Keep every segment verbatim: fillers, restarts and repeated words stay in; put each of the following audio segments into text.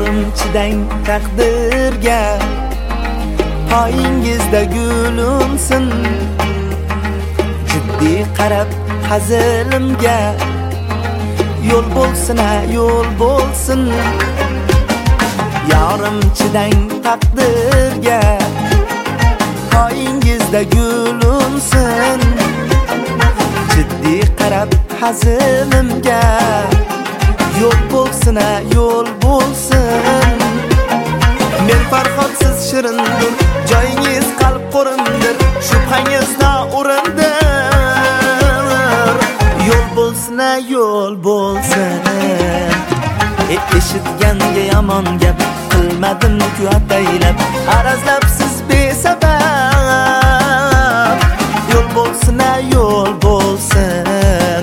Yorim chidang taqdirga, poyingizda gulunsin. Jiddiy qarab hazilimga, yo'l bo'lsin ha yo'l bo'lsin. Yorim chidang taqdirga, poyingizda gulunsin. Jiddiy qarab hazilimga, yo'l bo'lsin ha yo'l bo'lsin. Men farhodsiz shirindir, joyingiz qalb qo'rindir, shubhangizda o'rindir. Yo'l bo'lsin ha yo'l bo'lsin. E eshitganga yomon gap qilmadim-ku ataylab, arazlab siz besabab. Yo'l bo'lsin ha yo'l bo'lsin.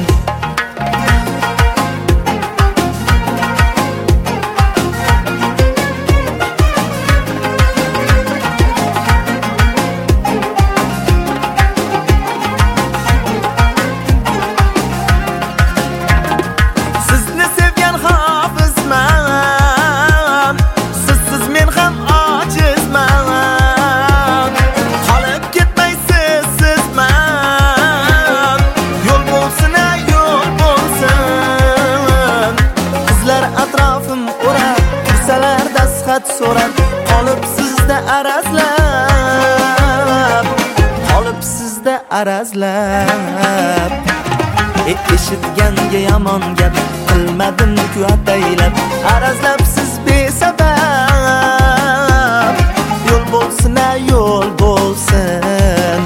So'rab qolib sizda arazlab, qolib sizda arazlab. E eshitganga yomon gap qilmadim-ku ataylab, arazlab siz besabab. Yo'l bo'lsin ha yo'l bo'lsin.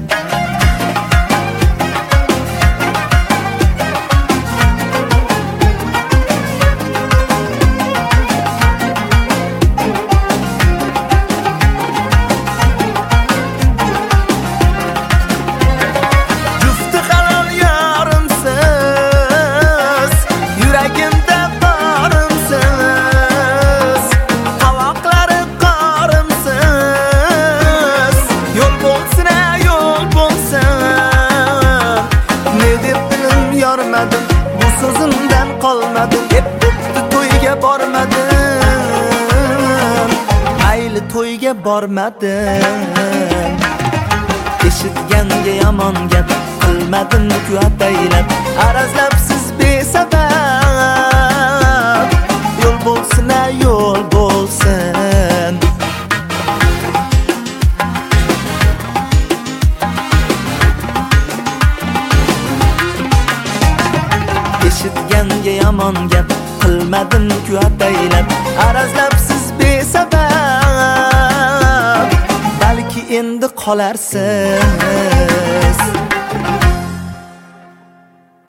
Bu sözümden qolmadim, hep bo'pti to'yga bormadim. Ayli to'yga bormadim. Eshitganga yomon gap qilmadim-ku ataylab, arazlab siz besabab. Yo'l bo'lsin ha yo'l bo'lsin. Eshitganga yomon gap qilmadim-ku ataylab, arazlab siz besabab. Balki endi qolarsiz.